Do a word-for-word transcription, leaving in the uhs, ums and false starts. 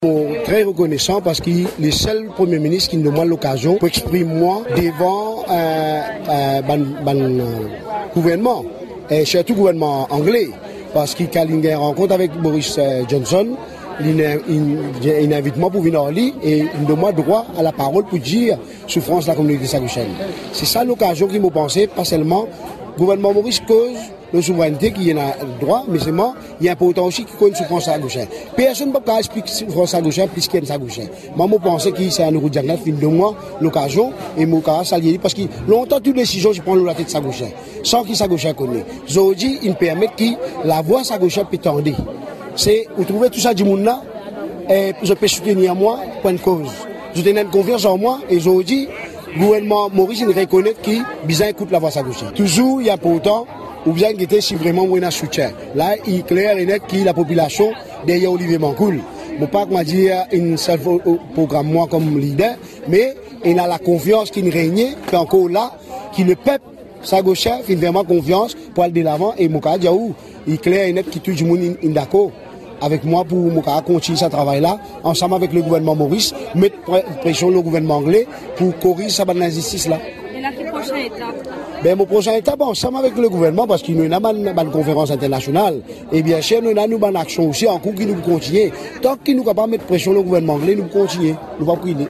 Très reconnaissant parce qu'il est le seul Premier ministre qui nous demande l'occasion pour exprimer moi devant un euh, euh, euh, gouvernement, et surtout gouvernement anglais, parce qu'il a une rencontre avec Boris Johnson, il, il, il invite moi pour venir en lit et il demande droit à la parole pour dire souffrance de la communauté sagouchène. C'est ça l'occasion qui m'a pensé, pas seulement le gouvernement Maurice cause la souveraineté qui est a droit, mais c'est moi, il est important aussi qu'il connaisse souffrance sagouchène. Personne ne peut pas expliquer souffrance sagouchène plus qu'il y a une sagouchène. Moi, je pense que c'est un Nouveau-Diagnet, fin de moi, l'occasion, et mon cas, ça lié, parce que longtemps, toutes les décisions, je prends la tête sagouchène, sans qu'il sagouchène connaisse. Aujourd'hui, il permet que la voix sagouchène peut tendre. C'est, vous trouvez tout ça du monde là, et je peux soutenir moi, point de cause. Je tenais une confiance en moi, et aujourd'hui, le gouvernement Maurice, il reconnaît qu'il bien écoute la voix sagouchène. Toujours, il y a pourtant, ou bien qu'il était si vraiment moins un soutien. Là, il est clair et net que la population, derrière Olivier Mancoul, je ne peux pas dire une seule programme moi comme leader, mais il a la confiance qui règne, qui est encore là, qui le peuple, sa gauche, fait vraiment confiance pour aller de l'avant. Et Mouka Diaou, il est clair et net que tout le monde est d'accord avec moi pour Mouka continuer ce travail-là, ensemble avec le gouvernement Maurice, mettre pression sur le gouvernement anglais pour corriger cette injustice-là. Et là, quelle prochaine étape? Ben, mon prochain étape, ensemble avec le gouvernement, parce qu'il y a une conférence internationale, et bien sûr, nous avons une action aussi en cours qui nous continue. Tant qu'il nous capable de mettre pression sur le gouvernement anglais, nous continuons, nous allons prier.